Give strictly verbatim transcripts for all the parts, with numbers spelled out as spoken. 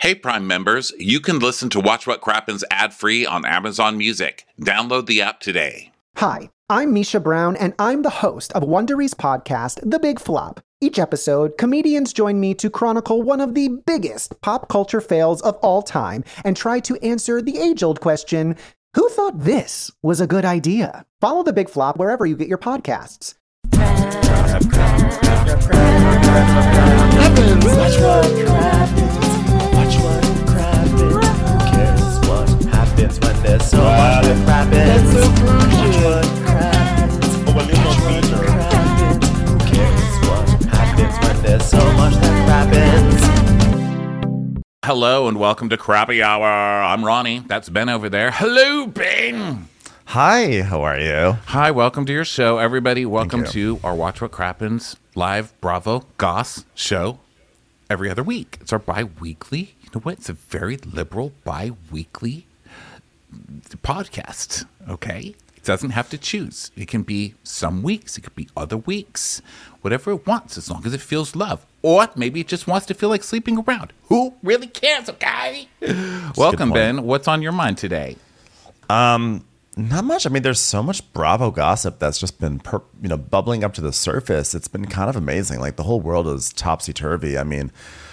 Hey, Prime members, you can listen to Watch What Crappens ad-free on Amazon Music. Download the app today. Hi, I'm Misha Brown, and I'm the host of Wondery's podcast, The Big Flop. Each episode, comedians join me to chronicle one of the biggest pop culture fails of all time and try to answer the age-old question, who thought this was a good idea? Follow The Big Flop wherever you get your podcasts. Happens. Watch what crappens. Watch what crappens. Who cares what happens when there's so much that crappens? Watch what crappens. Watch what crappens. Who cares what happens when there's so much that crappens? Hello and welcome to Crappy Hour. I'm Ronnie. That's Ben over there. Hello, Ben. Hi, how are you? Hi, welcome to your show, everybody. Welcome to our Watch What Crappens live Bravo Goss show every other week. It's our bi-weekly, you know what? It's a very liberal bi-weekly podcast, okay? It doesn't have to choose. It can be some weeks. It could be other weeks. Whatever it wants, as long as it feels love. Or maybe it just wants to feel like sleeping around. Who really cares, okay? Welcome, Ben. What's on your mind today? Um... Not much. I mean, there's so much Bravo gossip that's just been, per, you know, bubbling up to the surface. It's been kind of amazing. Like, the whole world is topsy-turvy. I mean,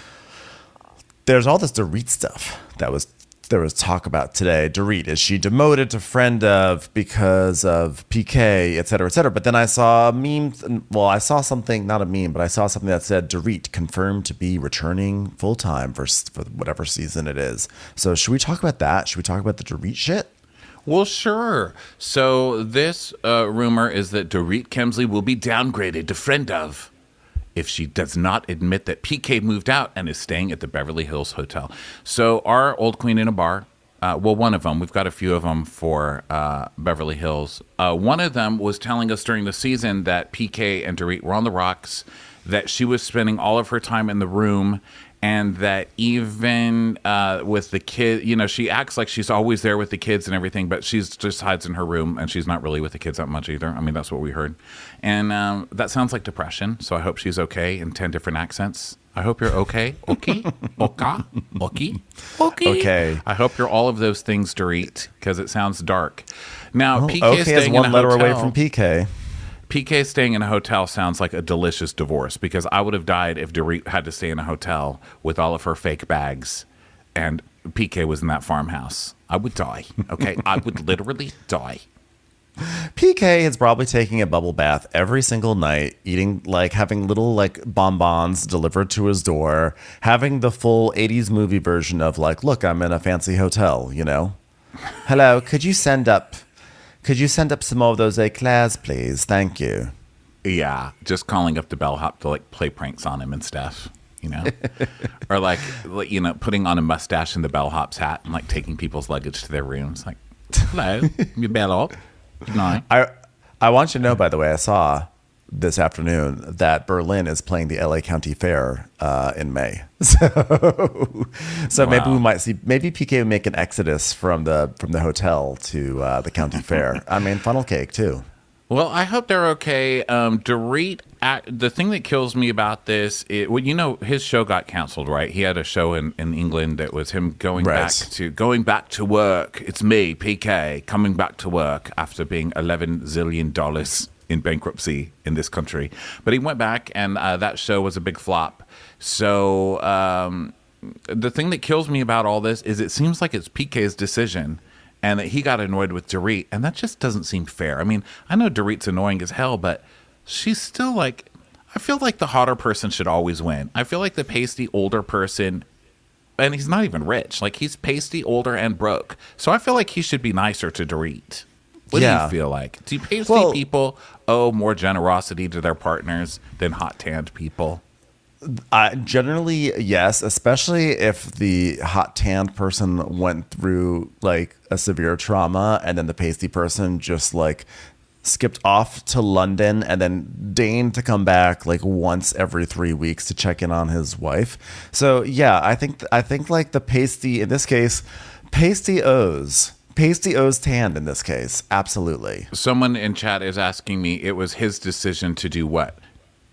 there's all this Dorit stuff that was there was talk about today. Dorit, is she demoted to friend of because of P K, et cetera, et cetera. But then I saw a meme. Well, I saw something, not a meme, but I saw something that said Dorit confirmed to be returning full-time for, for whatever season it is. So should we talk about that? Should we talk about the Dorit shit? Well, sure. So this uh, rumor is that Dorit Kemsley will be downgraded to friend of if she does not admit that P K moved out and is staying at the Beverly Hills Hotel. So our old queen in a bar, uh, well, one of them, we've got a few of them for uh, Beverly Hills. Uh, one of them was telling us during the season that P K and Dorit were on the rocks, that she was spending all of her time in the room, and that even uh, with the kid, you know, she acts like she's always there with the kids and everything, but she's just hides in her room, and she's not really with the kids that much either. I mean, that's what we heard. And um, that sounds like depression, so I hope she's okay in ten different accents. I hope you're okay. Okay. Okay. Okay. Okay. Okay. I hope you're all of those things, Dorit, because it sounds dark. Now, Oh, P K okay is staying one in a letter hotel, away from P K. P K staying in a hotel sounds like a delicious divorce, because I would have died if Dorit had to stay in a hotel with all of her fake bags and P K was in that farmhouse. I would die. Okay. I would literally die. P K is probably taking a bubble bath every single night, eating, like, having little, like, bonbons delivered to his door, having the full eighties movie version of, like, look, I'm in a fancy hotel, you know? Hello, could you send up, could you send up some more of those eclairs, please? Thank you. Yeah. Just calling up the bellhop to, like, play pranks on him and stuff, you know? Or, like, you know, putting on a mustache in the bellhop's hat and, like, taking people's luggage to their rooms. Like, hello, you bellhop. No. I I want you to know, by the way, I saw this afternoon that Berlin is playing the L A County Fair uh, in May. So, so Wow. maybe we might see, maybe P K would make an exodus from the from the hotel to uh, the county fair. I mean, funnel cake, too. Well, I hope they're okay. Um, Dorit, act, the thing that kills me about this, it, well, you know, his show got canceled, right? He had a show in, in England that was him going Right. back to going back to work. It's me, P K, coming back to work after being eleven zillion dollars in bankruptcy in this country. But he went back, and uh, that show was a big flop. So um, the thing that kills me about all this is it seems like it's P K's decision, and that he got annoyed with Dorit, and that just doesn't seem fair. I mean, I know Dorit's annoying as hell, but she's still like, I feel like the hotter person should always win. I feel like the pasty older person, and he's not even rich, like he's pasty, older, and broke. So I feel like he should be nicer to Dorit. What do Yeah. you feel like? Do pasty Well- people owe more generosity to their partners than hot tanned people? Uh, generally, yes, especially if the hot tanned person went through like a severe trauma and then the pasty person just like skipped off to London and then deigned to come back like once every three weeks to check in on his wife. So yeah, I think I think like the pasty in this case, pasty owes. Pasty owes tanned in this case. Absolutely. Someone in chat is asking me, it was his decision to do what?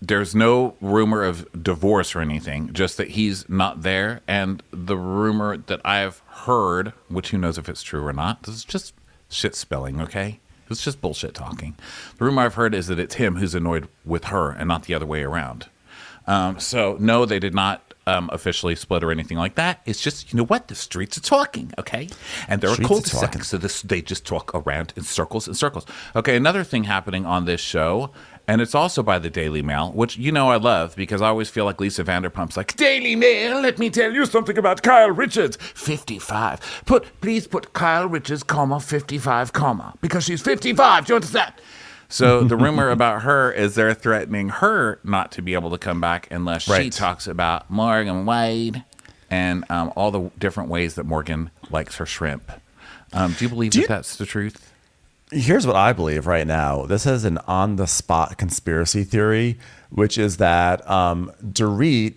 there's no rumor of divorce or anything, just that he's not there. And the rumor that I've heard, which who knows if it's true or not, this is just shit spilling, okay? It's just bullshit talking. The rumor I've heard is that it's him who's annoyed with her and not the other way around. Um, so, no, they did not um, officially split or anything like that. It's just, you know what? The streets are talking, okay? And they're Streets a are cul-de-sac, talking. so this, they just talk around in circles and circles. Okay, another thing happening on this show, and it's also by the Daily Mail, which you know I love because I always feel like Lisa Vanderpump's like, Daily Mail, let me tell you something about Kyle Richards. fifty-five. Put, please put Kyle Richards, comma, fifty-five, comma, because she's fifty-five. Do you understand? So the rumor about her is they're threatening her not to be able to come back unless she Right. talks about Morgan Wade and um, all the different ways that Morgan likes her shrimp. Um, do you believe Do that you- that's the truth? Here's what I believe right now. This is an on-the-spot conspiracy theory, which is that um, Dorit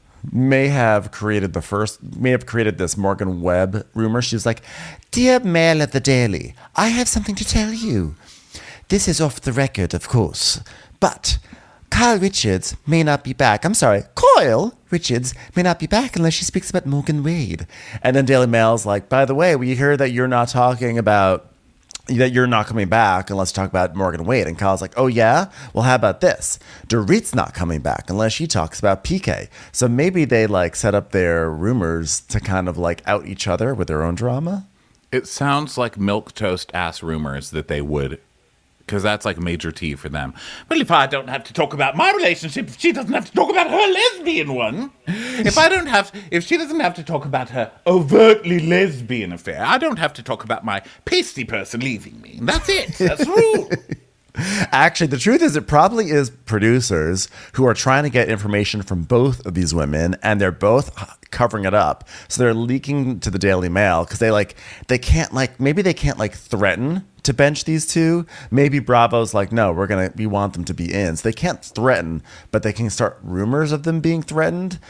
may have created the first, may have created this Morgan Webb rumor. She's like, "Dear Mail at the Daily, I have something to tell you. This is off the record, of course, but Kyle Richards may not be back. I'm sorry, Kyle Richards may not be back unless she speaks about Morgan Wade." And then Daily Mail's like, "By the way, we hear that you're not talking about that you're not coming back unless you talk about Morgan Wade." And Kyle's like, "Oh yeah? Well, how about this? Dorit's not coming back unless she talks about P K." So maybe they like set up their rumors to kind of like out each other with their own drama. It sounds like milquetoast ass rumors that they would, because that's like major T for them. Well, if I don't have to talk about my relationship, if she doesn't have to talk about her lesbian one, if I don't have, if she doesn't have to talk about her overtly lesbian affair, I don't have to talk about my pasty person leaving me. That's it. That's the rule. Actually, the truth is it probably is producers who are trying to get information from both of these women, and they're both covering it up. So they're leaking to the Daily Mail because they like they can't like maybe they can't like threaten to bench these two. Maybe Bravo's like, no, we're gonna we want them to be in. So they can't threaten, but they can start rumors of them being threatened.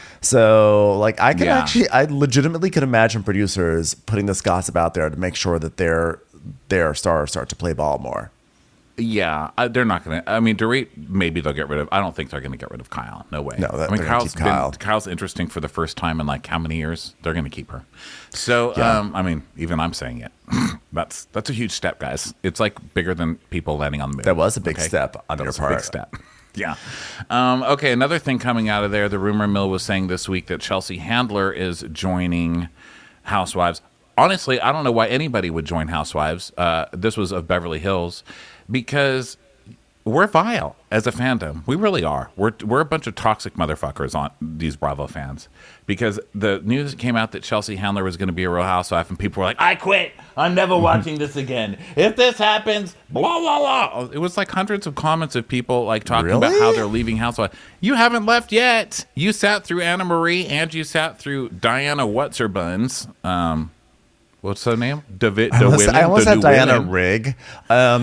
So like I can Yeah. actually I legitimately could imagine producers putting this gossip out there to make sure that their their stars start to play ball more. Yeah, uh, they're not going to. I mean, Dorit, maybe they'll get rid of. I don't think they're going to get rid of Kyle. No way. No, that- I mean, they're gonna Kyle's keep Kyle. been Kyle's interesting for the first time in like how many years? They're going to keep her. So, Yeah. um, I mean, even I'm saying it. that's that's a huge step, guys. It's like bigger than people landing on the moon. That was a big step on that your was a part. big step. Yeah. Um, okay. Another thing coming out of there, the rumor mill was saying this week that Chelsea Handler is joining Housewives. Honestly, I don't know why anybody would join Housewives. Uh, this was of Beverly Hills, because we're vile as a fandom. We really are. We're we're a bunch of toxic motherfuckers on these Bravo fans, because the news came out that Chelsea Handler was going to be a Real Housewife, and people were like, "I quit. I'm never watching this again. If this happens, blah blah blah." It was like hundreds of comments of people like talking about Really? how they're leaving Housewives. You haven't left yet. You sat through Anna Marie, and you sat through Diana What's Her Buns. Um, what's her name? David. I almost, I almost had Diana Rigg. Rigg. Um,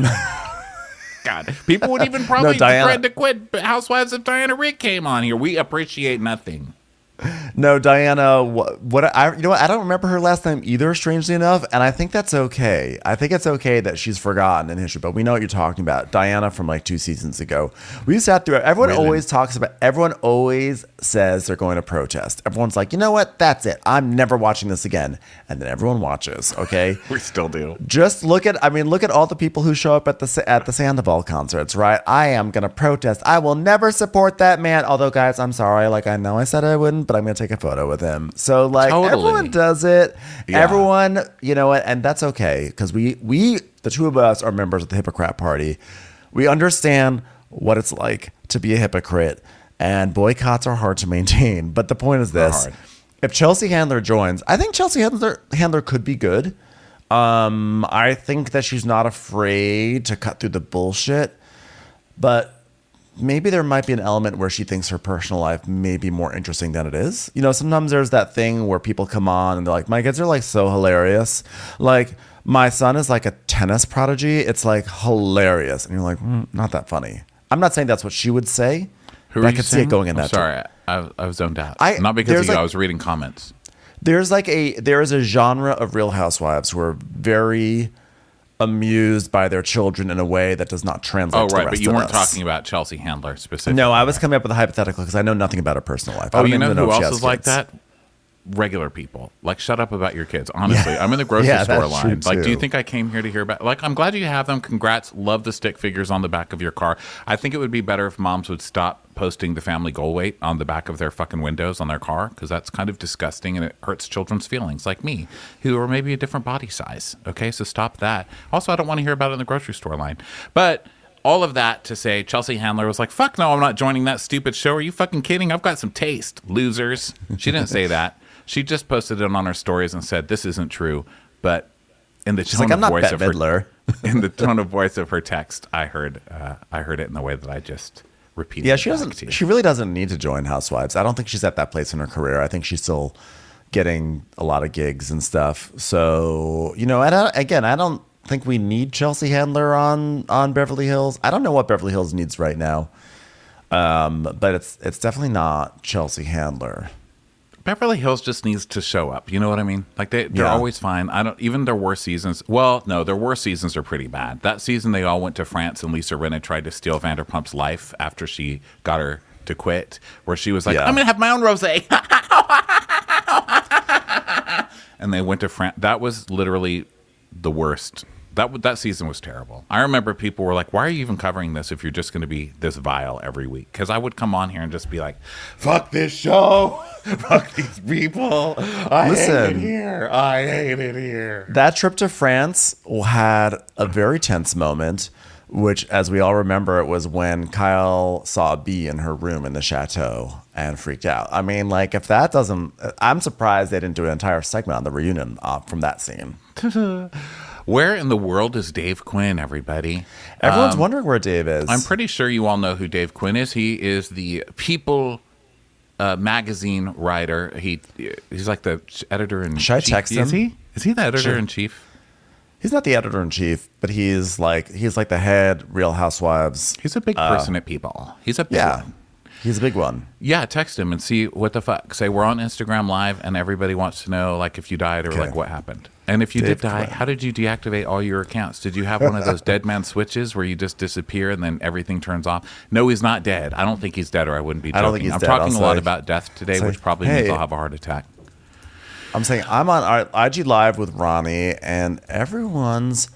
God, people would even probably Diana- threaten to quit Housewives if Diana Rigg came on here. We appreciate nothing. No, Diana. What, what I you know what I don't remember her last name either. Strangely enough, and I think that's okay. I think it's okay that she's forgotten in history. But we know what you're talking about, Diana from like two seasons ago. We sat through it. Everyone Really? always talks about. Everyone always says they're going to protest. Everyone's like, you know what? That's it. I'm never watching this again. And then everyone watches. Okay. We still do. Just look at, I mean, look at all the people who show up at the at the Sandoval concerts, right? I am gonna protest. I will never support that man. Although, guys, I'm sorry. Like, I know I said I wouldn't, but I'm gonna take a photo with him. So, like, Totally. everyone does it. Yeah. Everyone, you know what? And that's okay because we we the two of us are members of the Hippocrat Party. We understand what it's like to be a hypocrite, and boycotts are hard to maintain. But the point is this: hard. if Chelsea Handler joins, I think Chelsea Handler Handler could be good. Um, I think that she's not afraid to cut through the bullshit, but maybe there might be an element where she thinks her personal life may be more interesting than it is. You know, sometimes there's that thing where people come on and they're like, my kids are like so hilarious. Like, my son is like a tennis prodigy. It's like hilarious. And you're like, mm, not that funny. I'm not saying that's what she would say. Who but are I you could see saying? it going in I'm that sorry, I, I was zoned out. I- Not because there's of you. like- I was reading comments. There's like a there is a genre of Real Housewives who are very amused by their children in a way that does not translate Oh, to the right. rest But you of weren't us. talking about Chelsea Handler specifically. No, I was coming up with a hypothetical because I know nothing about her personal life. I Oh, don't you know even who if she else has is like kids. that? Regular people. Like, shut up about your kids. Honestly, I'm in the grocery Yeah, store that's true, line. Like, do you too. think I came here to hear about? Like, I'm glad you have them. Congrats. Love the stick figures on the back of your car. I think it would be better if moms would stop posting the family goal weight on the back of their fucking windows on their car, because that's kind of disgusting and it hurts children's feelings, like me, who are maybe a different body size. Okay, so stop that. Also, I don't want to hear about it in the grocery store line. But all of that to say, Chelsea Handler was like, fuck no, I'm not joining that stupid show. Are you fucking kidding? I've got some taste, losers. She didn't say that. She just posted it on her stories and said, this isn't true. But in the She's tone like, I'm of not voice Bette of her, Midler. in the tone of voice of her text, I heard, uh, I heard it in the way that I just repeated. Yeah, it she back doesn't. to you. She really doesn't need to join Housewives. I don't think she's at that place in her career. I think she's still getting a lot of gigs and stuff. So you know, and I, again, I don't think we need Chelsea Handler on on Beverly Hills. I don't know what Beverly Hills needs right now, um, but it's it's definitely not Chelsea Handler. Beverly Hills just needs to show up. You know what I mean? Like they, they're Yeah. always fine. I don't even their worst seasons. Well, no, their worst seasons are pretty bad. That season they all went to France and Lisa Rinna tried to steal Vanderpump's life after she got her to quit, where she was like, Yeah. "I'm gonna have my own rosé," and they went to France. That was literally the worst. That w- that season was terrible. I remember people were like, "Why are you even covering this if you're just going to be this vile every week?" Because I would come on here and just be like, "Fuck this show, fuck these people. I hate Listen. it here. I hate it here." That trip to France had a very tense moment, which, as we all remember, it was when Kyle saw a bee in her room in the chateau and freaked out. I mean, like, if that doesn't, I'm surprised they didn't do an entire segment on the reunion uh, from that scene. Where in the world is Dave Quinn, everybody? Everyone's Um, wondering where Dave is. I'm pretty sure you all know who Dave Quinn is. He is the People uh, magazine writer. He he's like the editor in Should I chief. text Is him? he? Is he the editor Sure. in chief? He's not the editor in chief, but he's like he's like the head Real Housewives. He's a big person at People. He's a big Yeah, one. he's a big one. Yeah, text him and see what the fuck. Say we're on Instagram Live and everybody wants to know like if you died or Okay. like what happened. And if you Dave did die, Quinn. how did you deactivate all your accounts? Did you have one of those dead man switches where you just disappear and then everything turns off? No, he's not dead. I don't think he's dead, or I wouldn't be joking. I don't think he's I'm dead. talking I'll a lot say- about death today, say, which probably hey. means I'll have a heart attack. I'm saying I'm on our I G Live with Ronnie, and everyone's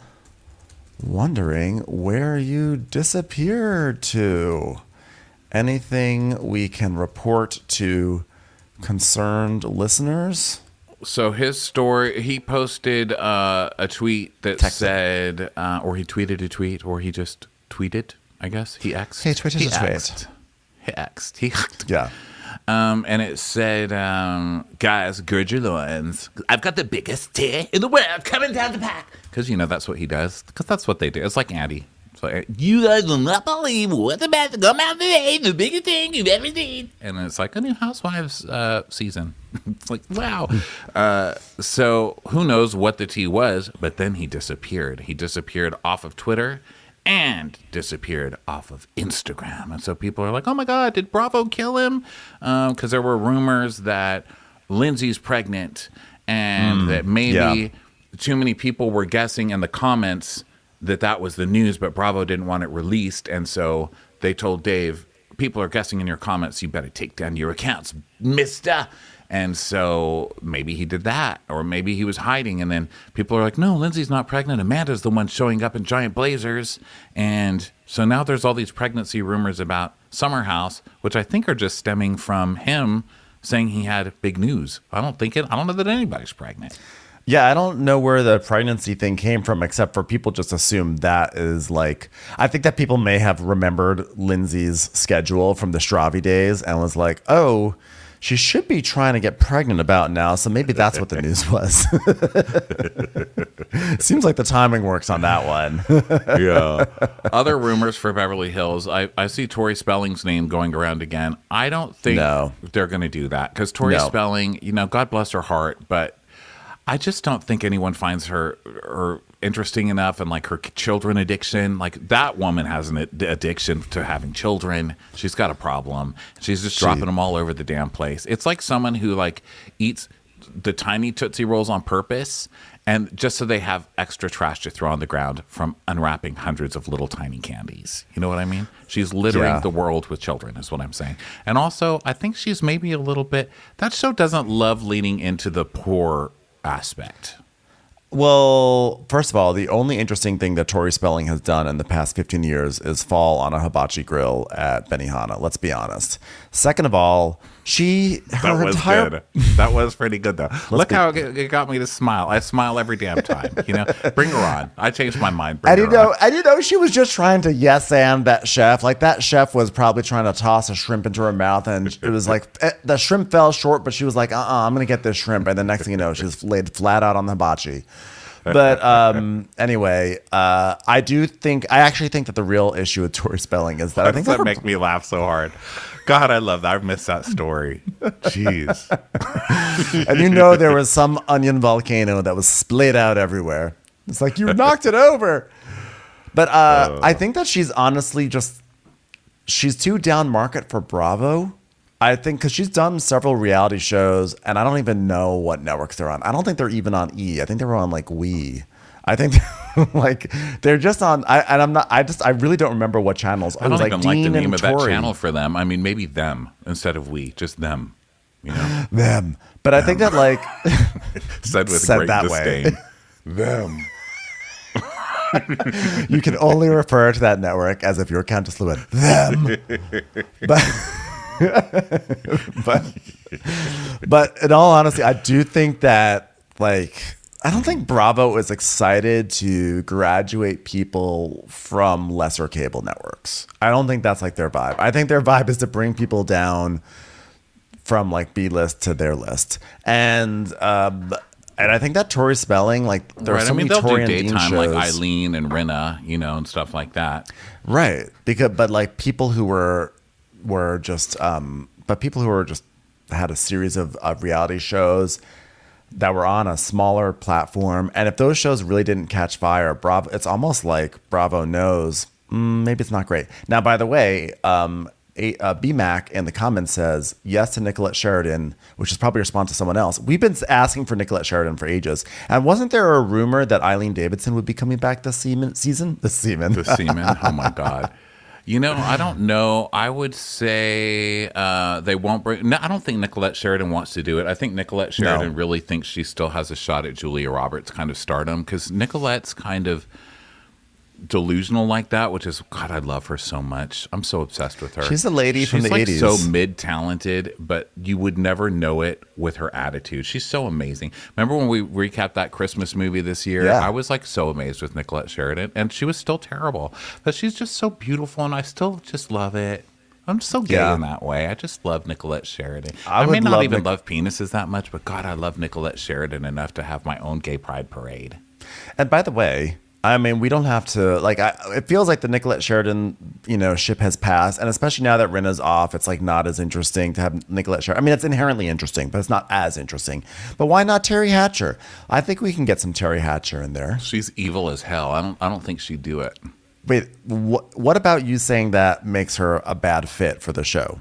wondering where you disappeared to. Anything we can report to concerned listeners? So his story, he posted uh, a tweet that Text it. said, uh, or he tweeted a tweet, or he just tweeted, I guess. He X'd. He tweeted he a tweet. X'd. He X'd. He Yeah. Um, and it said, um, guys, gird your loins. I've got the biggest tear in the world coming down the pack. Because, you know, that's what he does. Because that's what they do. It's like Andy. So, you guys will not believe what's about to come out today. The biggest thing you've ever seen. And it's like a new Housewives uh, season. It's like, wow. Uh, so who knows what the tea was, but then he disappeared. He disappeared off of Twitter and disappeared off of Instagram. And so people are like, oh my God, did Bravo kill him? Because um, there were rumors that Lindsay's pregnant and that maybe yeah. too many people were guessing in the comments that that was the news, but Bravo didn't want it released. And so they told Dave, people are guessing in your comments, you better take down your accounts, mister. And so maybe he did that, or maybe he was hiding. And then people are like, no, Lindsay's not pregnant. Amanda's the one showing up in giant blazers. And so now there's all these pregnancy rumors about Summer House, which I think are just stemming from him saying he had big news. I don't think it, I don't know that anybody's pregnant. Yeah, I don't know where the pregnancy thing came from, except for people just assume that is like, I think that people may have remembered Lindsay's schedule from the Stravi days and was like, oh, she should be trying to get pregnant about now. So maybe that's what the news was. Seems like the timing works on that one. Yeah. Other rumors for Beverly Hills. I, I see Tori Spelling's name going around again. I don't think No. they're going to do that because Tori No. Spelling, you know, God bless her heart, but I just don't think anyone finds her or interesting enough, and like her children addiction. Like that woman has an ad- addiction to having children. She's got a problem. She's just She- dropping them all over the damn place. It's like someone who like eats the tiny Tootsie Rolls on purpose, and just so they have extra trash to throw on the ground from unwrapping hundreds of little tiny candies. You know what I mean? She's littering Yeah. the world with children, is what I'm saying. And also, I think she's maybe a little bit. That show doesn't love leaning into the poor aspect. Well, first of all, the only interesting thing that Tori Spelling has done in the past fifteen years is fall on a hibachi grill at Benihana. Let's be honest. Second of all, she her That was entire good. That was pretty good, though. Look be- how it, it got me to smile. I smile every damn time. You know, bring her on. I changed my mind. Bring I her didn't know. on. I didn't know she was just trying to yes and that chef. Like that chef was probably trying to toss a shrimp into her mouth, and it was like eh, the shrimp fell short, but she was like, "Uh, uh I'm gonna get this shrimp." And the next thing you know, she's laid flat out on the hibachi. But um, anyway, uh, I do think I actually think that the real issue with Tori Spelling is that Why I think does that that her, make me laugh so hard? God, I love that. I missed that story. Jeez. and you know there was some onion volcano that was split out everywhere. It's like you knocked it over. But uh, I think that she's honestly just she's too down market for Bravo. I think because she's done several reality shows, and I don't even know what networks they're on. I don't think they're even on E. I think they were on like We. I think like they're just on. I, and I'm not. I just. I really don't remember what channels. I It don't was even like like Dean the name and of that Tori. channel for them. I mean, maybe them instead of we. Just them. You know, Them. But I think that like said with Said great that way. disdain. Them. you can only refer to that network as if you're Countess Lewin. Them. But. but but in all honesty, I do think that like I don't think Bravo is excited to graduate people from lesser cable networks. I don't think that's like their vibe. I think their vibe is to bring people down from like B list to their list. And um and I think that Tori Spelling, like there Right. are so I mean, many they'll Tori do and Dean daytime like shows. Eileen and Rinna, you know, and stuff like that. Right. Because but like people who were were just um but people who were just had a series of, of reality shows that were on a smaller platform, and if those shows really didn't catch fire, Bravo it's almost like Bravo knows mm, maybe it's not great. Now by the way, um a, uh, B Mac in the comments says yes to Nicolette Sheridan, which is probably a response to someone else. We've been asking for Nicolette Sheridan for ages, and wasn't there a rumor that Eileen Davidson would be coming back this season? Season the season. The semen. Oh my God. You know, I don't know. I would say uh, they won't bring. No, I don't think Nicolette Sheridan wants to do it. I think Nicolette Sheridan No. really thinks she still has a shot at Julia Roberts kind of stardom, because Nicolette's kind of delusional like that, which is God. I love her so much. I'm so obsessed with her. She's a lady from She's the like eighties. so mid-talented, but you would never know it with her attitude. She's so amazing. Remember when we recapped that Christmas movie this year? Yeah. I was like so amazed with Nicolette Sheridan, and she was still terrible, but she's just so beautiful, and I still just love it. I'm so gay Yeah. in that way. I just love Nicolette Sheridan. I I, may would not love even Nic- love penises that much, but God, I love Nicolette Sheridan enough to have my own gay pride parade. And by the way, I mean, we don't have to like. I, it feels like the Nicolette Sheridan, you know, ship has passed, and especially now that Rinna's off, it's like not as interesting to have Nicolette Sheridan. I mean, it's inherently interesting, but it's not as interesting. But why not Terry Hatcher? I think we can get some Terry Hatcher in there. She's evil as hell. I don't. I don't think she'd do it. Wait, wh- what about you saying that makes her a bad fit for the show?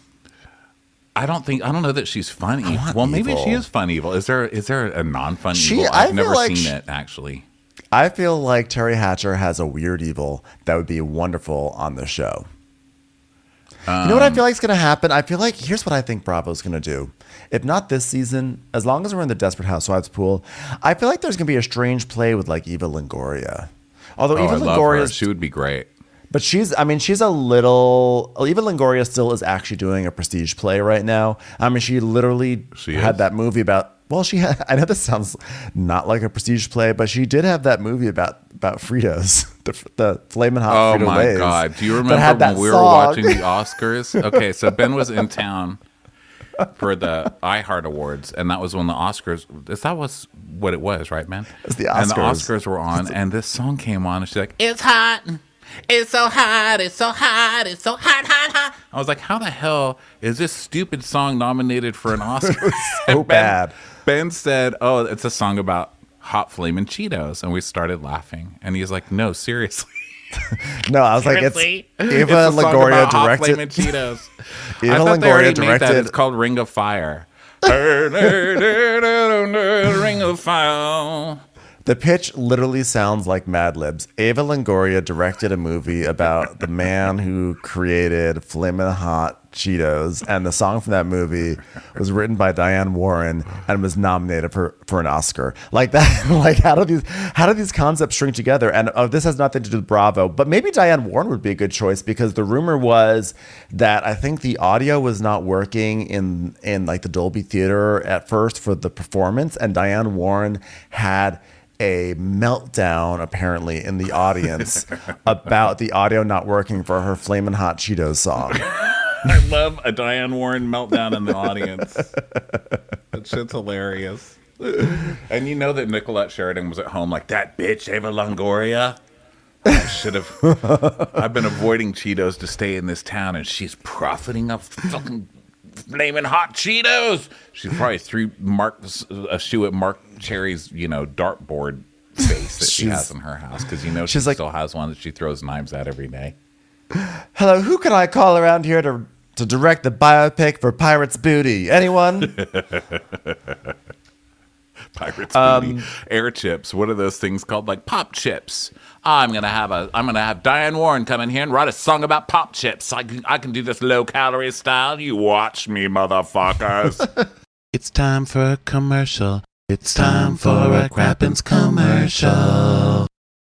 I don't think. I don't know that she's fun evil. want Well, maybe evil. she is fun evil. Is there? Is there a non-fun She- evil? I I've feel never like seen she- it actually. I feel like Terry Hatcher has a weird evil that would be wonderful on the show. you know what I feel like is going to happen? I feel like here's what I think Bravo's going to do. If not this season, as long as we're in the Desperate Housewives pool, I feel like there's going to be a strange play with like Eva Longoria. Although Oh, Eva I love her. Longoria, She would be great. but she's, I mean, she's a little, Eva Longoria still is actually doing a prestige play right now. I mean, she literally She had is? that movie about, well, she had, I know this sounds not like a prestige play, but she did have that movie about, about Fritos, the, the Flamin' Hot Oh Frito my Lays. God! Do you that remember had that when we were song. watching the Oscars? Okay, so Ben was in town for the iHeart Awards, and that was when the Oscars. Is that was what it was, right, man? It's the And the Oscars. Oscars were on, and this song came on, and she's like, "It's hot, it's so hot, it's so hot, it's so hot, hot, hot." I was like, "How the hell is this stupid song nominated for an Oscar?" so And Ben- bad. Ben said, "Oh, it's a song about hot flaming Cheetos," and we started laughing. And he's like, "No, seriously." No, I was Seriously? like, it's Eva It's a song Longoria about hot directed. flaming Cheetos. Eva I thought they Longoria already made that. directed- It's called Ring of Fire. Ring of Fire. The pitch literally sounds like Mad Libs. Eva Longoria directed a movie about the man who created Flamin' Hot Cheetos, and the song from that movie was written by Diane Warren and was nominated for, for an Oscar. Like that, like how do these how do these concepts string together? And oh, this has nothing to do with Bravo, but maybe Diane Warren would be a good choice because the rumor was that I think the audio was not working in in like the Dolby Theater at first for the performance, and Diane Warren had a meltdown apparently in the audience about the audio not working for her Flamin' Hot Cheetos song. I love a Diane Warren meltdown in the audience. That shit's hilarious. And you know that Nicolette Sheridan was at home like, that bitch Eva Longoria. I should have. I've been avoiding Cheetos to stay in this town, and she's profiting off fucking Flamin' Hot Cheetos. She probably threw Mark a shoe at Mark Cherry's, you know, dartboard face that she has in her house because you know she she's like, still has one that she throws knives at every day. Hello, who can I call around here to to direct the biopic for Pirates Booty? Anyone? Pirates Um, Booty. Air chips. What are those things called? Like pop chips. I'm gonna have a. I'm gonna have Diane Warren come in here and write a song about pop chips. I can. I can do this low calorie style. You watch me, motherfuckers. It's time for a commercial. It's time for a Crappens commercial.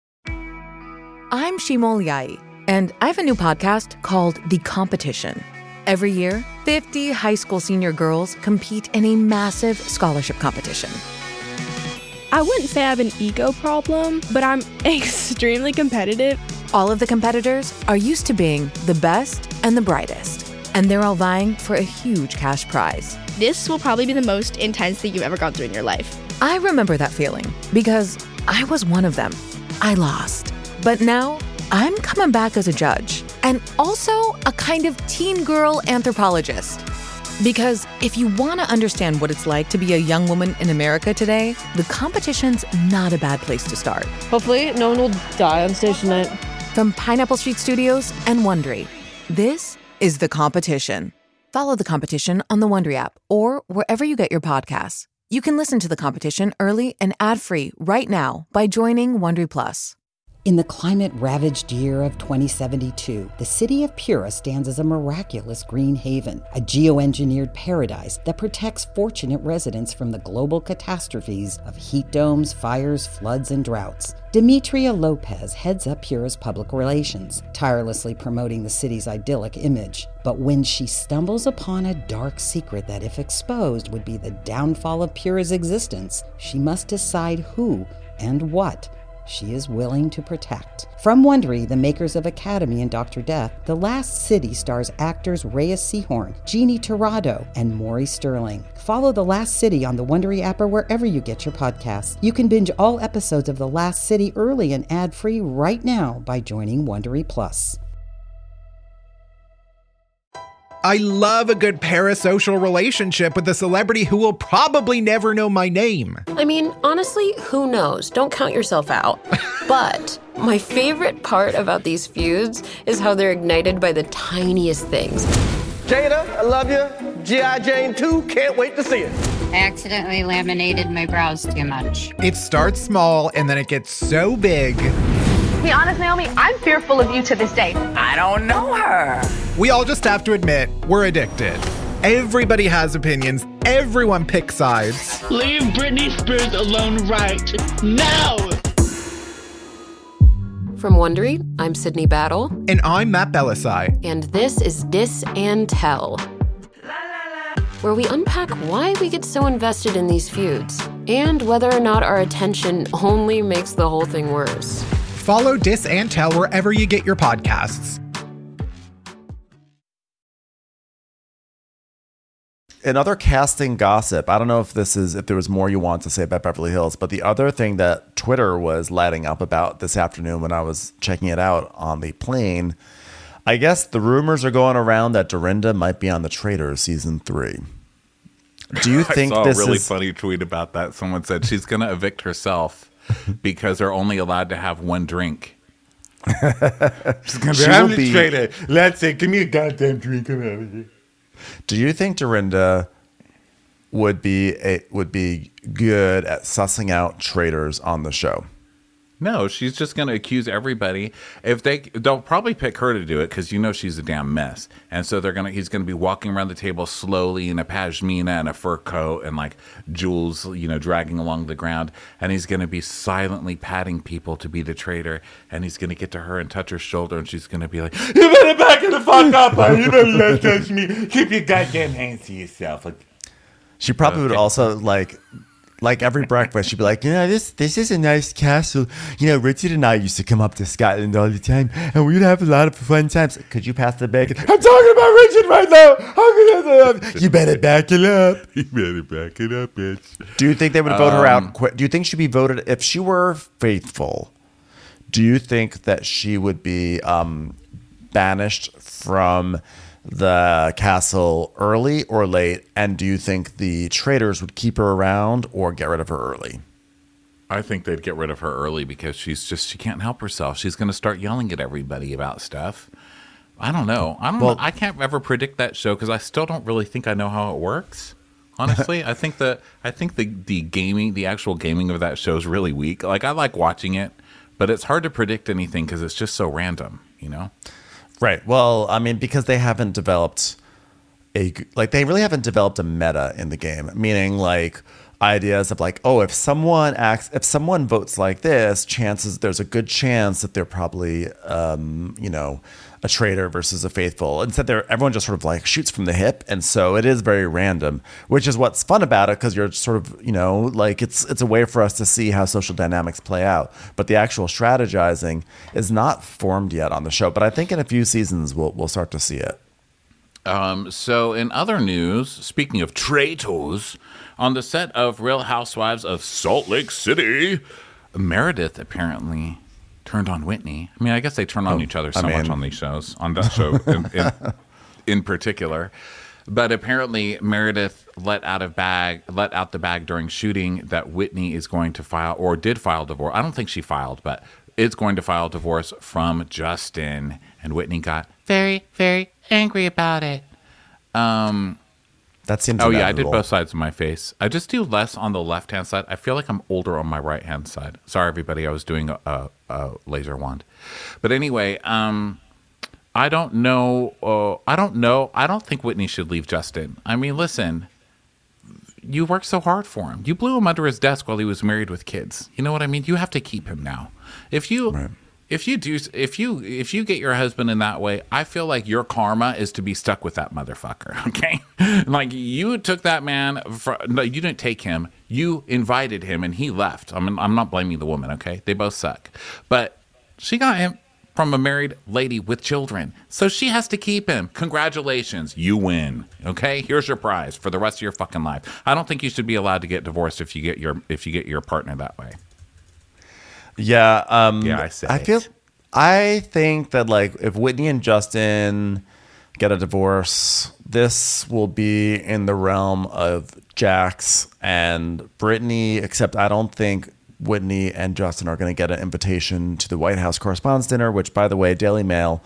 I'm Shimol Yai, and I have a new podcast called The Competition. Every year, fifty high school senior girls compete in a massive scholarship competition. I wouldn't say I have an ego problem, but I'm extremely competitive. All of the competitors are used to being the best and the brightest, and they're all vying for a huge cash prize. This will probably be the most intense thing you've ever gone through in your life. I remember that feeling because I was one of them. I lost. But now I'm coming back as a judge and also a kind of teen girl anthropologist. Because if you want to understand what it's like to be a young woman in America today, the competition's not a bad place to start. Hopefully, no one will die on stage tonight. From Pineapple Street Studios and Wondery, this is The Competition. Follow The Competition on the Wondery app or wherever you get your podcasts. You can listen to The Competition early and ad-free right now by joining Wondery Plus. In the climate-ravaged year of twenty seventy-two, the city of Pura stands as a miraculous green haven, a geoengineered paradise that protects fortunate residents from the global catastrophes of heat domes, fires, floods, and droughts. Demetria Lopez heads up Pura's public relations, tirelessly promoting the city's idyllic image. But when she stumbles upon a dark secret that, if exposed, would be the downfall of Pura's existence, she must decide who and what she is willing to protect. From Wondery, the makers of Academy and Doctor Death, The Last City stars actors Reyes Sehorn, Jeannie Torrado, and Maury Sterling. Follow The Last City on the Wondery app or wherever you get your podcasts. You can binge all episodes of The Last City early and ad-free right now by joining Wondery Plus. I love a good parasocial relationship with a celebrity who will probably never know my name. I mean, honestly, who knows? Don't count yourself out. But my favorite part about these feuds is how they're ignited by the tiniest things. Jada, I love you. G I. Jane two, can't wait to see it. I accidentally laminated my brows too much. It starts small and then it gets so big. To be honest, Naomi, I'm fearful of you to this day. I don't know her. We all just have to admit, we're addicted. Everybody has opinions. Everyone picks sides. Leave Britney Spears alone right now. From Wondery, I'm Sydney Battle. And I'm Matt Belisai. And this is Dis and Tell, where we unpack why we get so invested in these feuds and whether or not our attention only makes the whole thing worse. Follow Dis and Tell wherever you get your podcasts. In other casting gossip, I don't know if this is if there was more you want to say about Beverly Hills, but the other thing that Twitter was lighting up about this afternoon when I was checking it out on the plane, I guess the rumors are going around that Dorinda might be on The Traitors season three. Do you think I saw this a really is funny tweet about that? Someone said she's going to evict herself because they're only allowed to have one drink. She's going to be, She I'm will the be- traitor. Let's say, give me a goddamn drink. Come over here. Do you think Dorinda would be a, would be good at sussing out traitors on the show. No, she's just going to accuse everybody. If they, they'll probably pick her to do it because you know she's a damn mess, and so they're gonna. He's gonna be walking around the table slowly in a pashmina and a fur coat and like jewels, you know, dragging along the ground, and he's gonna be silently patting people to be the traitor, and he's gonna get to her and touch her shoulder, and she's gonna be like, "You better back it the fuck up, or you better not touch me. Keep your goddamn hands to yourself." Like, she probably okay. would also like. Like every breakfast, she'd be like, you know, this this is a nice castle. You know, Richard and I used to come up to Scotland all the time, and we'd have a lot of fun times. Could you pass the bacon? I'm talking about Richard right now. How can I? You better back it up. You better back it up, bitch. Do you think they would vote her Um, out? Quick? Do you think she'd be voted if she were faithful? Do you think that she would be um, banished from the castle early or late? And do you think the traitors would keep her around or get rid of her early? I think they'd get rid of her early because she's just she can't help herself. She's going to start yelling at everybody about stuff. I don't know. I don't. Well- know. I can't ever predict that show because I still don't really think I know how it works. Honestly, I think the I think the the gaming, the actual gaming of that show is really weak. Like I like watching it, but it's hard to predict anything because it's just so random. You know. Right. Well, I mean, because they haven't developed a like they really haven't developed a meta in the game, meaning like ideas of like, oh, if someone acts, if someone votes like this, chances there's a good chance that they're probably, um, you know, a traitor versus a faithful. Instead, they're everyone just sort of like shoots from the hip, and so it is very random, which is what's fun about it because you're sort of, you know, like it's it's a way for us to see how social dynamics play out. But the actual strategizing is not formed yet on the show. But I think in a few seasons we'll we'll start to see it. Um, so in other news, speaking of traitors, on the set of Real Housewives of Salt Lake City, Meredith apparently turned on Whitney. I mean, I guess they turn on Oh, each other so I mean- much on these shows, on that show in, in, in particular. But apparently Meredith let out of bag, let out the bag during shooting that Whitney is going to file or did file divorce. I don't think she filed, but is going to file divorce from Justin. And Whitney got very, very angry about it. Um, that seems. Oh yeah, I did inevitable. both sides of my face. I just do less on the left hand side. I feel like I'm older on my right hand side. Sorry, everybody. I was doing a, a, a laser wand. But anyway, um, I don't know. Uh, I don't know. I don't think Whitney should leave Justin. I mean, listen. You worked so hard for him. You blew him under his desk while he was married with kids. You know what I mean? You have to keep him now. If you. Right. If you do, if you if you get your husband in that way, I feel like your karma is to be stuck with that motherfucker. Okay, like you took that man. For, no, you didn't take him. You invited him, and he left. I mean, I'm not blaming the woman. Okay, they both suck, but she got him from a married lady with children, so she has to keep him. Congratulations, you win. Okay, here's your prize for the rest of your fucking life. I don't think you should be allowed to get divorced if you get your if you get your partner that way. Yeah, um, Yeah, I said I feel. it. I think that like if Whitney and Justin get a divorce, this will be in the realm of Jax and Brittany. Except I don't think Whitney and Justin are going to get an invitation to the White House Correspondents' Dinner. Which, by the way, Daily Mail,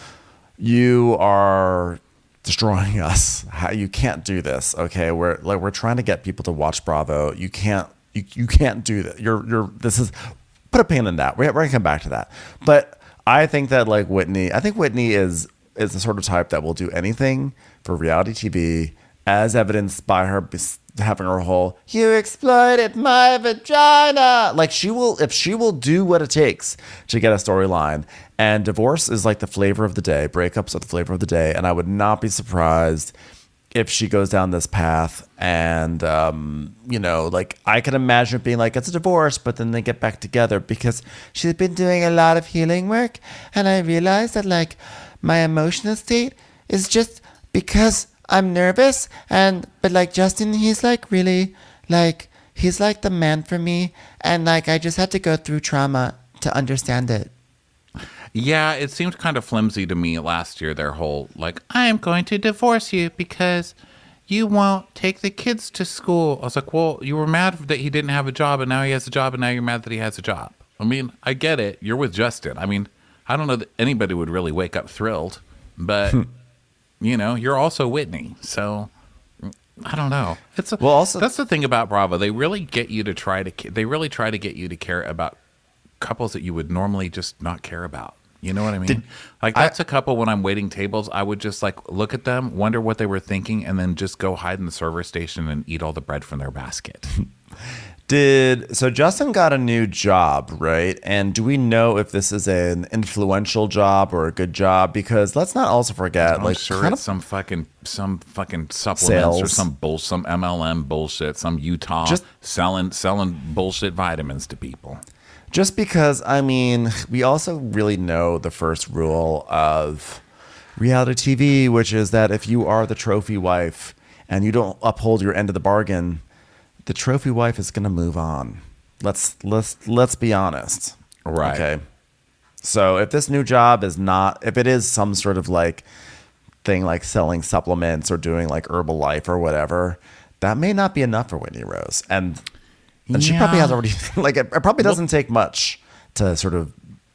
you are destroying us. How, you can't do this. Okay, we're like we're trying to get people to watch Bravo. You can't. You, you can't do that. You're you're. This is. Put a pin in that. We're, we're gonna come back to that. But I think that like Whitney, I think Whitney is is the sort of type that will do anything for reality T V, as evidenced by her bes- having her whole "you exploited my vagina." Like she will, if she will do what it takes to get a storyline. And divorce is like the flavor of the day. Breakups are the flavor of the day, and I would not be surprised if she goes down this path. And um, you know, like I can imagine it being like it's a divorce, but then they get back together because she's been doing a lot of healing work, and I realized that like my emotional state is just because I'm nervous, and but like Justin, he's like really like he's like the man for me, and like I just had to go through trauma to understand it. Yeah, it seemed kind of flimsy to me last year, their whole, like, I am going to divorce you because you won't take the kids to school. I was like, well, you were mad that he didn't have a job, and now he has a job, and now you're mad that he has a job. I mean, I get it. You're with Justin. I mean, I don't know that anybody would really wake up thrilled, but, you know, you're also Whitney. So I don't know. It's a, well, also that's the thing about Bravo. They really get you to try to. They really try to get you to care about couples that you would normally just not care about. You know what I mean? Did, like that's I, a couple when I'm waiting tables, I would just like look at them, wonder what they were thinking, and then just go hide in the server station and eat all the bread from their basket. Did so Justin got a new job, right? And do we know if this is an influential job or a good job? Because let's not also forget, I'm like sure kind it's of some fucking some fucking supplements sales. or some bull some M L M bullshit, some Utah Just, selling selling bullshit vitamins to people. Just because, I mean, we also really know the first rule of reality T V, which is that if you are the trophy wife and you don't uphold your end of the bargain, the trophy wife is going to move on. Let's let's let's be honest. Right. Okay. So if this new job is not, if it is some sort of like thing like selling supplements or doing like Herbalife or whatever, that may not be enough for Whitney Rose. And and she Yeah. probably has already, like, it, it probably doesn't take much to sort of,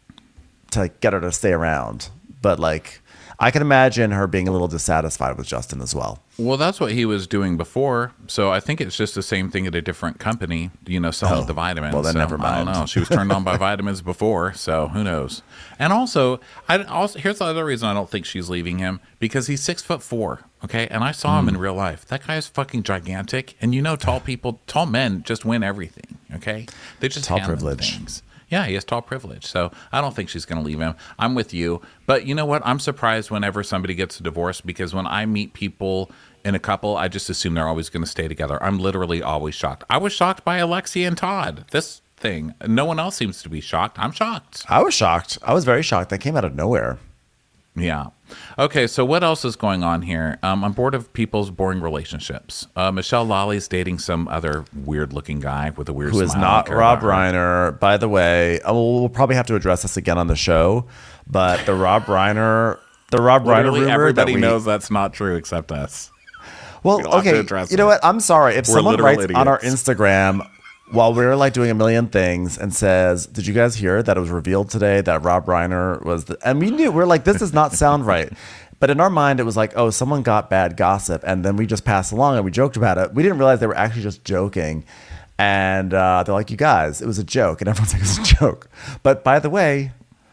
to get her to stay around. But, like, I can imagine her being a little dissatisfied with Justin as well. Well, that's what he was doing before. So I think it's just the same thing at a different company, you know, selling Oh, the vitamins. well, then so, never I don't mind. know. She was turned on by vitamins before, so who knows? And also, I also here's the other reason I don't think she's leaving him, because he's six foot four, okay? And I saw him Mm. in real life. That guy is fucking gigantic. And you know, tall people, tall men just win everything, okay? They just Tall handle privilege. things. Yeah, he has tall privilege. So I don't think she's going to leave him. I'm with you. But you know what? I'm surprised whenever somebody gets a divorce, because when I meet people in a couple, I just assume they're always going to stay together. I'm literally always shocked. I was shocked by Alexia and Todd. This thing. No one else seems to be shocked. I'm shocked. I was shocked. I was very shocked. That came out of nowhere. Yeah. Okay, so what else is going on here? Um, I'm bored of people's boring relationships. Uh, Michelle Lawley's dating some other weird-looking guy with a weird Who smile. is I not don't care Rob about her. Reiner. By the way, uh, we'll, we'll probably have to address this again on the show, but the Rob Reiner, the Rob Reiner Literally rumor everybody that we, knows that's not true except us. Well, We'll have to okay, address you know it. what? I'm sorry. If We're someone literal writes on our idiots. Instagram while we were like doing a million things and says, "Did you guys hear that it was revealed today that Rob Reiner was?" The, and we knew we are like, "This does not sound right." But in our mind, it was like, "Oh, someone got bad gossip," and then we just passed along and we joked about it. We didn't realize they were actually just joking. And uh, they're like, "You guys, it was a joke," and everyone's like, "It was a joke." But by the way,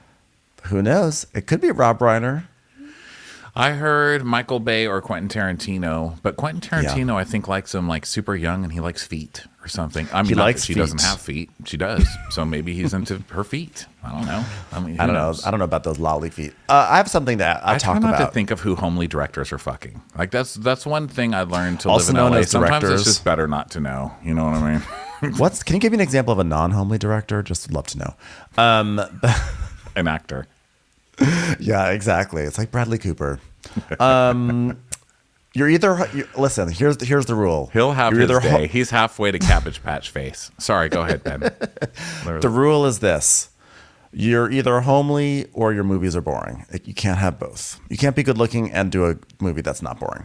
who knows? It could be Rob Reiner. I heard Michael Bay or Quentin Tarantino, but Quentin Tarantino, I think, likes him like super young, and he likes feet or something. I mean, He not likes that she feet. doesn't have feet. She does, so maybe he's into her feet. I don't know. I mean, who I don't knows? know. I don't know about those lolly feet. Uh, I have something to I, I talk try not about. to think of who homely directors are fucking. Like that's that's one thing I learned to Also live in known L A. as Sometimes directors. it's just better not to know. You know what I mean? What's? Can you give me an example of a non-homely director? Just would love to know. Um, An actor. Yeah, exactly. It's like Bradley Cooper. Um, you're either you, listen. Here's the, here's the rule. He'll have You're his either ho- day. He's halfway to Cabbage Patch Face. Sorry, go ahead, Ben. The rule is this: you're either homely or your movies are boring. Like, you can't have both. You can't be good looking and do a movie that's not boring.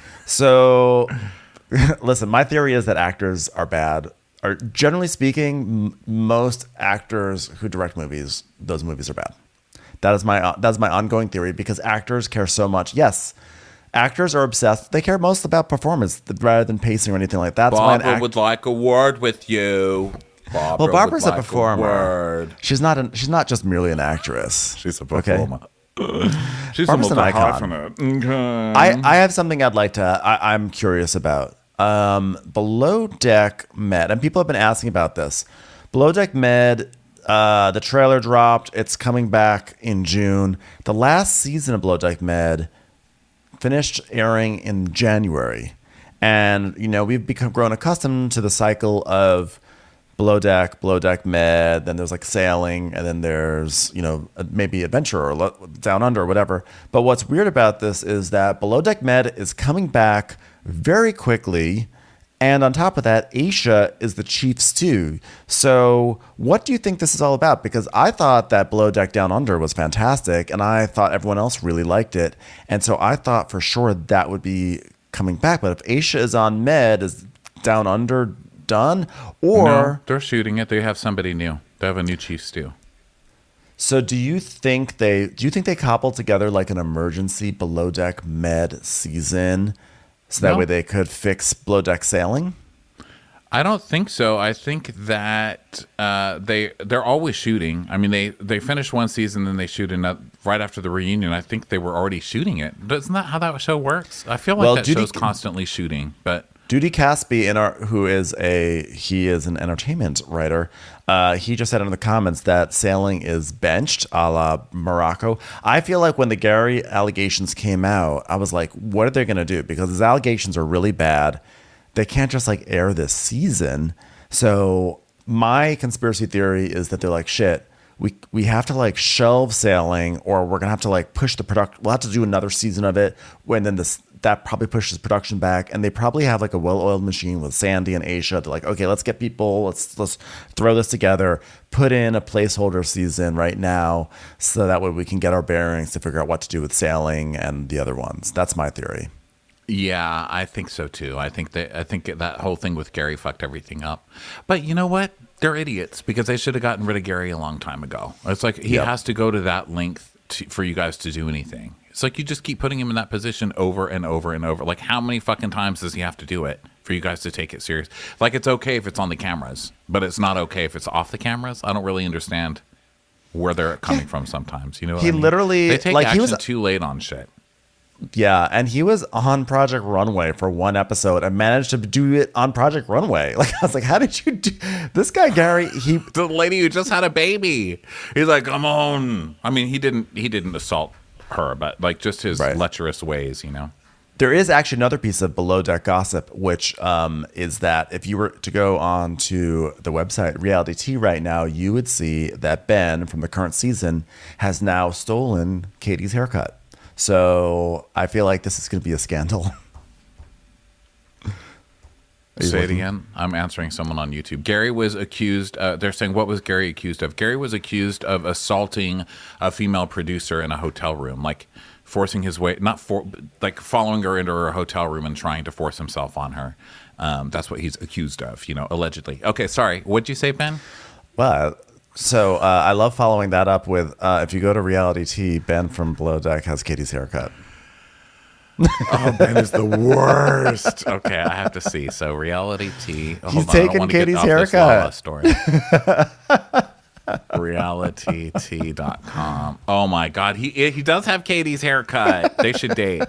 So, listen. My theory is that actors are bad. Or generally speaking, m- most actors who direct movies, those movies are bad. That is my uh, that's my ongoing theory, because actors care so much. Yes, actors are obsessed. They care most about performance rather than pacing or anything like that. That's why an Barbara act- would like a word with you. Barbara well, Barbara's would a like performer. word. She's not. An, she's not just merely an actress. She's a Okay? performer. She's Barbara's almost an a icon. hyphenate. Okay. I, I have something I'd like to. I, I'm curious about. Um, Below Deck Med, and people have been asking about this. Below Deck Med. Uh, the trailer dropped. It's coming back in June. The last season of Below Deck Med finished airing in January. And, you know, we've become grown accustomed to the cycle of Below Deck, Below Deck Med, then there's like sailing, and then there's, you know, maybe adventure or lo- down under or whatever. But what's weird about this is that Below Deck Med is coming back very quickly. And on top of that, Aisha is the chief stew. So what do you think this is all about? Because I thought that Below Deck Down Under was fantastic, and I thought everyone else really liked it. And so I thought for sure that would be coming back. But if Aisha is on Med, is Down Under done? Or No, they're shooting it. They have somebody new. They have a new chief stew. so do you think they do you think they cobbled together like an emergency Below Deck Med season so that No. way they could fix Below Deck Sailing? I don't think so. I think that uh, they they're always shooting. I mean, they they finish one season, then they shoot another right after the reunion. I think they were already shooting it. Isn't that how that show works? I feel like Well, that Judy- show's constantly shooting. But Duty Caspi, in our, who is a he is an entertainment writer, uh, he just said in the comments that Sailing is benched, a la Morocco. I feel like when the Gary allegations came out, I was like, what are they going to do? Because his allegations are really bad. They can't just like air this season. So my conspiracy theory is that they're like, shit, we we have to like shelve Sailing, or we're gonna have to like push the product. We'll have to do another season of it, when then this that probably pushes production back. And they probably have like a well-oiled machine with Sandy and Aisha. They're like, okay, let's get people, let's let's throw this together, put in a placeholder season right now, so that way we can get our bearings to figure out what to do with Sailing and the other ones. That's my theory. yeah, I think so too. I think that I think that whole thing with Gary fucked everything up. But you know what? They're idiots, because they should have gotten rid of Gary a long time ago. It's like he Yep. has to go to that length to, for you guys to do anything. It's like you just keep putting him in that position over and over and over. Like, how many fucking times does he have to do it for you guys to take it serious? Like, it's okay if it's on the cameras, but it's not okay if it's off the cameras. I don't really understand where they're coming from sometimes. You know what He I mean? literally- they take like, he action was- too late on shit. Yeah, and he was on Project Runway for one episode and managed to do it on Project Runway. Like, I was like, how did you do this guy, Gary? He The lady who just had a baby. He's like, come on. I mean, he didn't he didn't assault her, but like just his Right. lecherous ways, you know. There is actually another piece of Below Deck gossip, which um, is that if you were to go on to the website Reality T right now, you would see that Ben from the current season has now stolen Katie's haircut. So I feel like this is going to be a scandal. Are you Say it looking? again. I'm answering someone on YouTube. Gary was accused. Uh, they're saying, what was Gary accused of? Gary was accused of assaulting a female producer in a hotel room, like forcing his way, not for, like following her into her hotel room and trying to force himself on her. Um, that's what he's accused of, you know, allegedly. Okay, sorry. What'd you say, Ben? Well, so uh, I love following that up with uh, if you go to Reality T, Ben from Below Deck has Katie's haircut. Oh, Ben is the worst. Okay, I have to see. So Reality T. Oh, He's hold on, I don't taking wanna get Katie's off this haircut. Lala story. reality t dot com. Oh my God, he he does have Katie's haircut. They should date.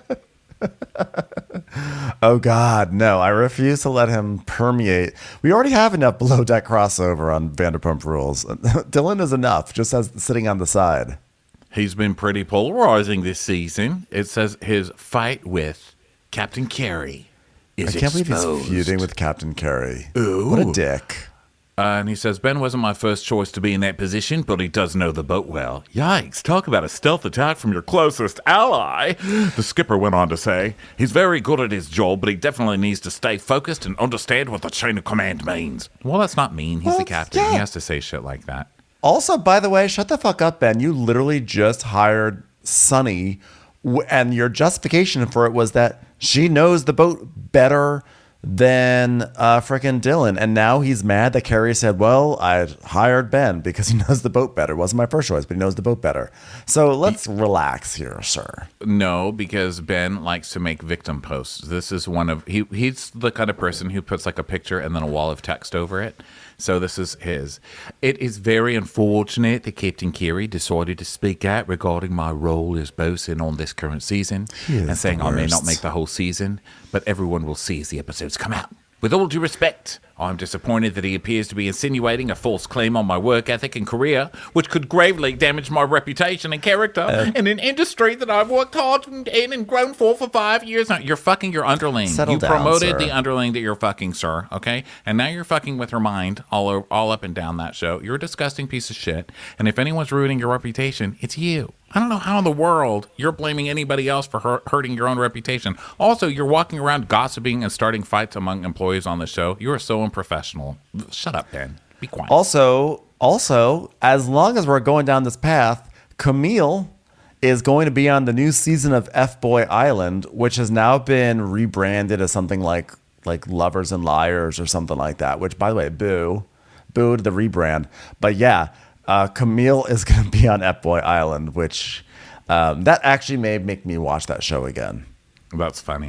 Oh God, no! I refuse to let him permeate. We already have enough Below Deck crossover on Vanderpump Rules. Dylan is enough, just as sitting on the side. He's been pretty polarizing this season. It says his fight with Captain Carey is I can't exposed. believe he's feuding with Captain Carey. Ooh. What a dick! Uh, and he says, Ben wasn't my first choice to be in that position, but he does know the boat well. Yikes, talk about a stealth attack from your closest ally. The skipper went on to say, he's very good at his job, but he definitely needs to stay focused and understand what the chain of command means. Well, that's not mean. He's Well, the captain. yeah. He has to say shit like that. Also, by the way, shut the fuck up, Ben. You literally just hired Sunny, w- and your justification for it was that she knows the boat better than uh, frickin' Dylan. And now he's mad that Carrie said, well, I hired Ben because he knows the boat better. It wasn't my first choice, but he knows the boat better. So let's relax here, sir. No, because Ben likes to make victim posts. This is one of he he's the kind of person who puts like a picture and then a wall of text over it. So this is his. It is very unfortunate that Captain Carey decided to speak out regarding my role as bosun on this current season He is and saying the I may not worst. make the whole season, but everyone will see as the episodes come out. With all due respect, I'm disappointed that he appears to be insinuating a false claim on my work ethic and career, which could gravely damage my reputation and character Uh, in an industry that I've worked hard in and grown for for five years now. You're fucking your underling. Settle you down, promoted sir. the underling that you're fucking, sir, okay? And now you're fucking with her mind all, over, all up and down that show. You're a disgusting piece of shit. And if anyone's ruining your reputation, it's you. I don't know how in the world you're blaming anybody else for hurt, hurting your own reputation. Also, you're walking around gossiping and starting fights among employees on the show. You are so unprofessional. Shut up, Ben. Be quiet. Also, also, as long as we're going down this path, Camille is going to be on the new season of F-Boy Island, which has now been rebranded as something like like Lovers and Liars or something like that. Which, by the way, boo, boo to the rebrand. But yeah, uh, Camille is going to be on F-Boy Island, which um, that actually may make me watch that show again. That's funny.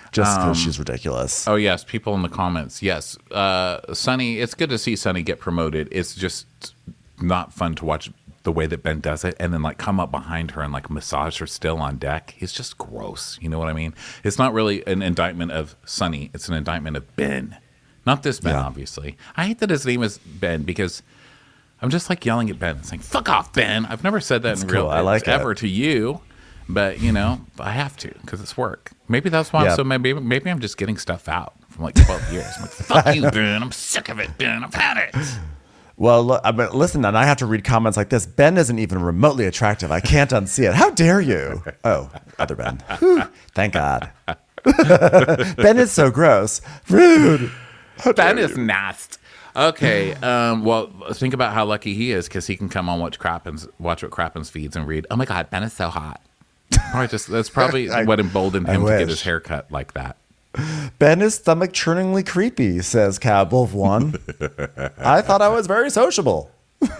just because Um, she's ridiculous. Oh yes, people in the comments. Yes, uh, Sunny. It's good to see Sunny get promoted. It's just not fun to watch the way that Ben does it, and then like come up behind her and like massage her still on deck. He's just gross. You know what I mean? It's not really an indictment of Sunny. It's an indictment of Ben, not this Ben. Yeah. Obviously, I hate that his name is Ben because I'm just like yelling at Ben. It's like fuck off, Ben. I've never said that That's in cool. real I like ever it. to you. But, you know, I have to because it's work. Maybe that's why Yeah. I'm so maybe maybe I'm just getting stuff out from like twelve years. I'm like, fuck you, Ben. I'm sick of it, Ben. I've had it. Well, look, I mean, listen, and I have to read comments like this. Ben isn't even remotely attractive. I can't unsee it. How dare you? Oh, other Ben. Whew, thank God. Ben is so gross. Rude. Ben is nasty. Okay, um, well, think about how lucky he is because he can come on Watch Crappens, watch what Crappens feeds and read. Oh my God, Ben is so hot. Probably just that's probably I- what emboldened I him to get wish. his haircut like that. Ben is stomach churningly creepy, says Cab Wolf One. I thought I was very sociable.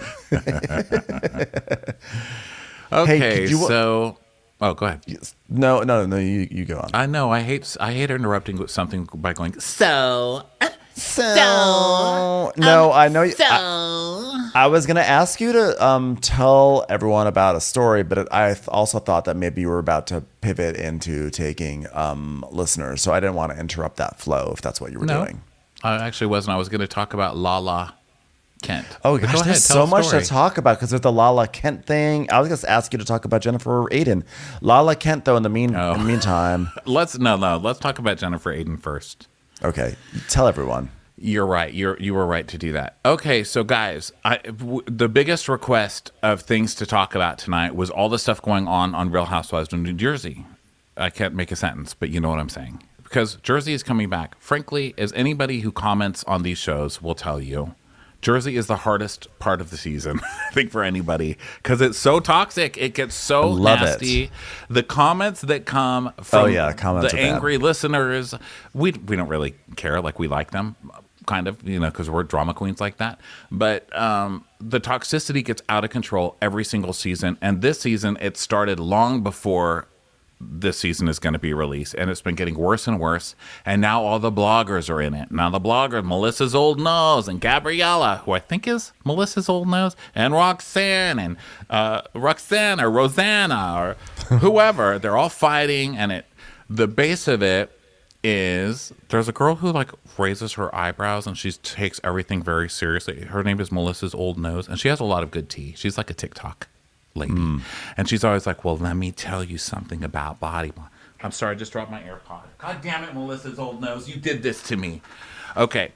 Okay, could you- so oh, go ahead. No, no, no, you, you go on. I know I hate I hate interrupting with something by going so So, no, I know you. so. I, I was gonna ask you to um, tell everyone about a story, but it, I th- also thought that maybe you were about to pivot into taking um, listeners, so I didn't want to interrupt that flow if that's what you were No, doing. I actually wasn't. I was going to talk about Lala Kent. Oh But gosh, go ahead, there's tell so a much story. to talk about because there's the Lala Kent thing. I was going to ask you to talk about Jennifer Aiden. Lala Kent, though, in the mean Oh. in the meantime. Let's no no. Let's talk about Jennifer Aiden first. Okay, tell everyone. You're right. You're you were right to do that. Okay, so guys, I w- the biggest request of things to talk about tonight was all the stuff going on on Real Housewives of New Jersey. I can't make a sentence, but you know what I'm saying. Because Jersey is coming back. Frankly, as anybody who comments on these shows will tell you, Jersey is the hardest part of the season, I think, for anybody. Because it's so toxic. It gets so I love nasty. it. The comments that come from Oh, yeah, comments the are bad. angry listeners, we, we don't really care. Like, we like them, kind of, you know, because we're drama queens like that. But um, the toxicity gets out of control every single season. And this season, it started long before this season is going to be released, and it's been getting worse and worse. And now all the bloggers are in it. Now the bloggers, Melissa's Old Nose and Gabriella, who I think is Melissa's Old Nose, and Roxanne and uh, Roxanne or Rosanna or whoever, they're all fighting. And it, the base of it is there's a girl who like raises her eyebrows and she takes everything very seriously. Her name is Melissa's Old Nose, and she has a lot of good tea. She's like a TikTok lady. Mm. And she's always like, well, let me tell you something about body. I'm sorry, I just dropped my AirPod. God damn it, Melissa's Old Nose. You did this to me. Okay.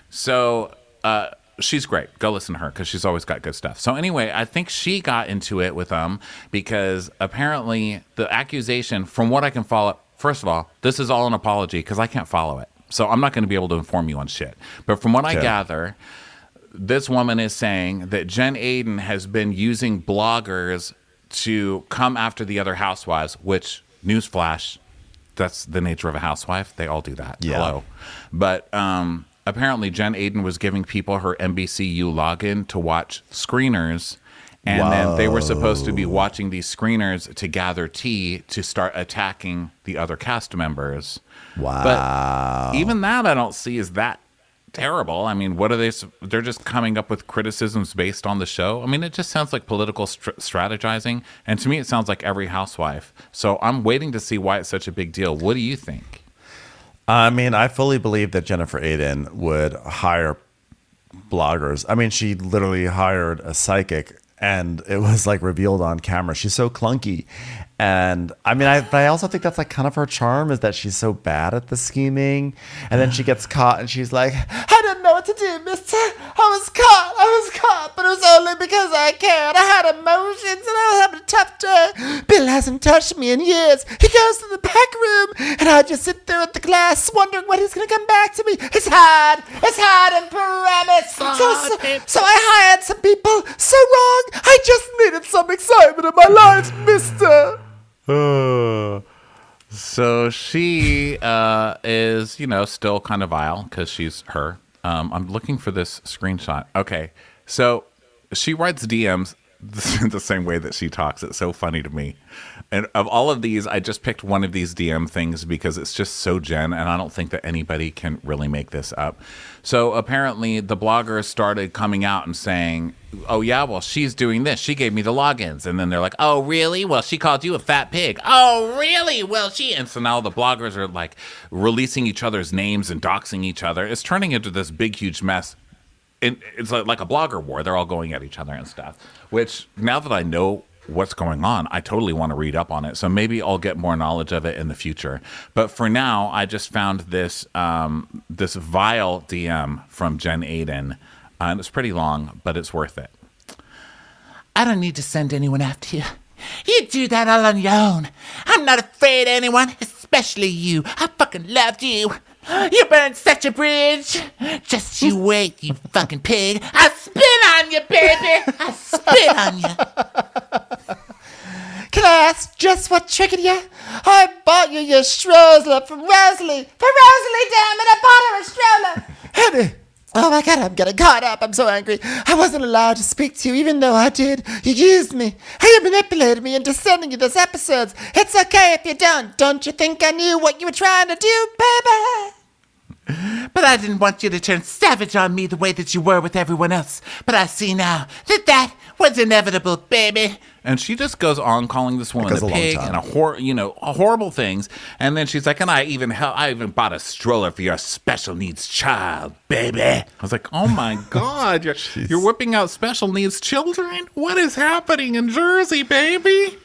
So uh, she's great. Go listen to her because she's always got good stuff. So anyway, I think she got into it with them because apparently the accusation, from what I can follow, first of all, this is all an apology because I can't follow it. So I'm not going to be able to inform you on shit. But from what I Okay. gather, this woman is saying that Jen Aiden has been using bloggers to come after the other housewives, which, newsflash, that's the nature of a housewife. They all do that. Yeah. Hello. But um, apparently Jen Aiden was giving people her N B C U login to watch screeners. And then they were supposed to be watching these screeners to gather tea to start attacking the other cast members. Wow. But even that I don't see is that terrible. I mean, what are they? They're just coming up with criticisms based on the show. I mean, it just sounds like political str- strategizing. And to me, it sounds like every housewife. So I'm waiting to see why it's such a big deal. What do you think? I mean, I fully believe that Jennifer Aiden would hire bloggers. I mean, she literally hired a psychic, and it was like revealed on camera. She's so clunky. And I mean, I, but I also think that's like kind of her charm is that she's so bad at the scheming. And then she gets caught and she's like, I didn't know what to do, mister. I was caught. I was caught, but it was only because I cared. I had emotions and I was having a tough day. Bill hasn't touched me in years. He goes to the back room and I just sit there at the glass wondering when he's going to come back to me. It's hard. It's hard and promise. So, so, so I hired some people. So wrong. I just needed some excitement in my life, mister. Uh, so she uh, is, you know, still kind of vile because she's her. Um, I'm looking for this screenshot. Okay, so she writes D Ms. the same way that she talks. It's so funny to me. And of all of these, I just picked one of these D M things because it's just so Jen, and I don't think that anybody can really make this up. So apparently the bloggers started coming out and saying, oh yeah, well, she's doing this. She gave me the logins. And then they're like, oh, really? Well, she called you a fat pig. Oh, really? Well, she... And so now the bloggers are like releasing each other's names and doxing each other. It's turning into this big, huge mess. And it's like, like a blogger war. They're all going at each other and stuff, which now that I know what's going on, I totally want to read up on it. So maybe I'll get more knowledge of it in the future. But for now, I just found this um, this vile D M from Jen Aiden. Uh, and it's pretty long, but it's worth it. I don't need to send anyone after you. You do that all on your own. I'm not afraid of anyone, especially you. I fucking loved you. You burned such a bridge. Just you wait, you fucking pig. I spit on you, baby. I spit on you. Can I ask just what triggered you? I bought you your stroller for Rosalie. For Rosalie, damn it, I bought her a stroller. Honey. Oh my God, I'm getting caught up. I'm so angry. I wasn't allowed to speak to you, even though I did. You used me. You manipulated me into sending you those episodes. It's okay if you don't. Don't you think I knew what you were trying to do, baby? But I didn't want you to turn savage on me the way that you were with everyone else. But I see now that that was inevitable, baby. And she just goes on calling this woman a pig and a hor- you know, horrible things. And then she's like, and I even hell, I even bought a stroller for your special needs child, baby. I was like, oh my God, you're, you're whipping out special needs children? What is happening in Jersey, baby?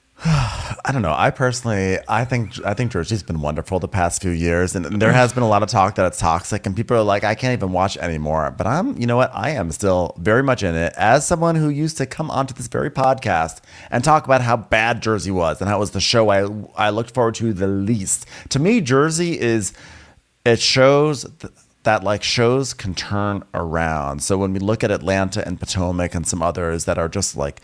I don't know. I personally, I think I think Jersey's been wonderful the past few years, and there has been a lot of talk that it's toxic, and people are like, I can't even watch anymore. But I'm, you know what? I am still very much in it as someone who used to come onto this very podcast and talk about how bad Jersey was and how it was the show I I looked forward to the least. To me, Jersey is it shows th- that like shows can turn around. So when we look at Atlanta and Potomac and some others that are just like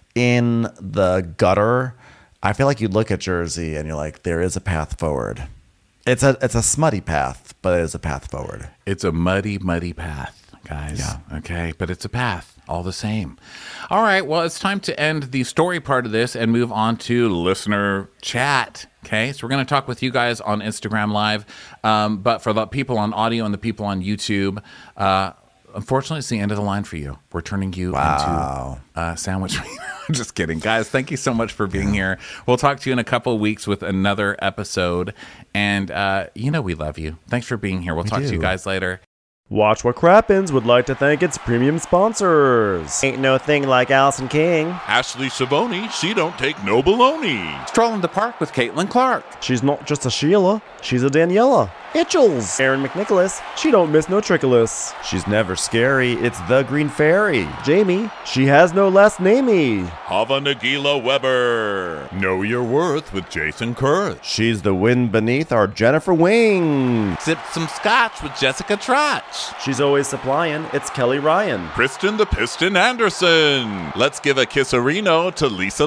in the gutter, I feel like you look at Jersey and you're like, there is a path forward. It's a it's a smutty path, but it is a path forward. It's a muddy, muddy path, guys. Yeah. Okay, but it's a path all the same. All right, well, it's time to end the story part of this and move on to listener chat. Okay, so we're going to talk with you guys on Instagram Live, um, but for the people on audio and the people on YouTube, uh, unfortunately, it's the end of the line for you. We're turning you wow. into a sandwich. Just kidding. Guys, thank you so much for being here. We'll talk to you in a couple of weeks with another episode. And, uh, you know we love you. Thanks for being here. We'll We talk do. to you guys later. Watch What Crappens would like to thank its premium sponsors. Ain't no thing like Allison King. Ashley Savoni, she don't take no baloney. Stroll in the park with Caitlin Clark. She's not just a Sheila, she's a Daniela. Itchels. Aaron McNicholas, she don't miss no trickolas. She's never scary. It's the Green Fairy. Jamie, she has no last namey. Hava Nagila Weber. Know your worth with Jason Kurth. She's the wind beneath our Jennifer Wing. Sip some scotch with Jessica Trotch. She's always supplying. It's Kelly Ryan. Kristen the Piston Anderson. Let's give a kisserino to Lisa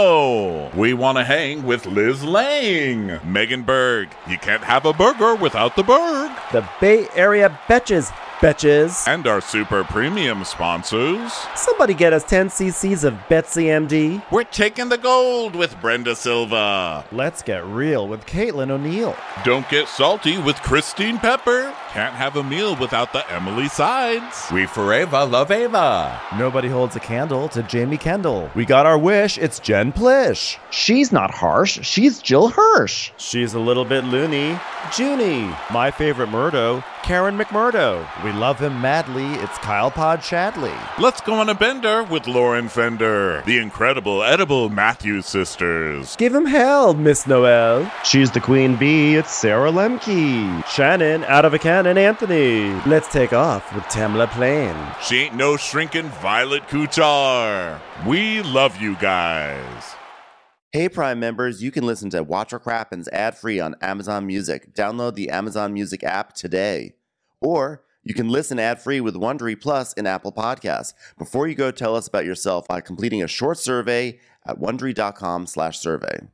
Lino. We want to hang with Liz Lang. Megan Berg. You can't have a burger without the Berg. The Bay Area Betches. Betches. And our super premium sponsors. Somebody get us ten cc's of Betsy M D. We're taking the gold with Brenda Silva. Let's get real with Caitlin O'Neill. Don't get salty with Christine Pepper. Can't have a meal without the Emily Sides. We forever love Ava. Nobody holds a candle to Jamie Kendall. We got our wish. It's Jen Plish. She's not harsh. She's Jill Hirsch. She's a little bit loony. Junie. My favorite Murdo, Karen McMurdo. We love him madly. It's Kyle Pod Shadley. Let's go on a bender with Lauren Fender. The incredible edible Matthews sisters. Give him hell, Miss Noel. She's the queen bee. It's Sarah Lemke. Shannon, out of a cannon, Anthony. Let's take off with Tamla Plain. She ain't no shrinking Violet Kuchar. We love you guys. Hey Prime members, you can listen to Watch What Crappens ad-free on Amazon Music. Download the Amazon Music app today. Or you can listen ad-free with Wondery Plus in Apple Podcasts. Before you go, tell us about yourself by completing a short survey at wondery.com slash survey.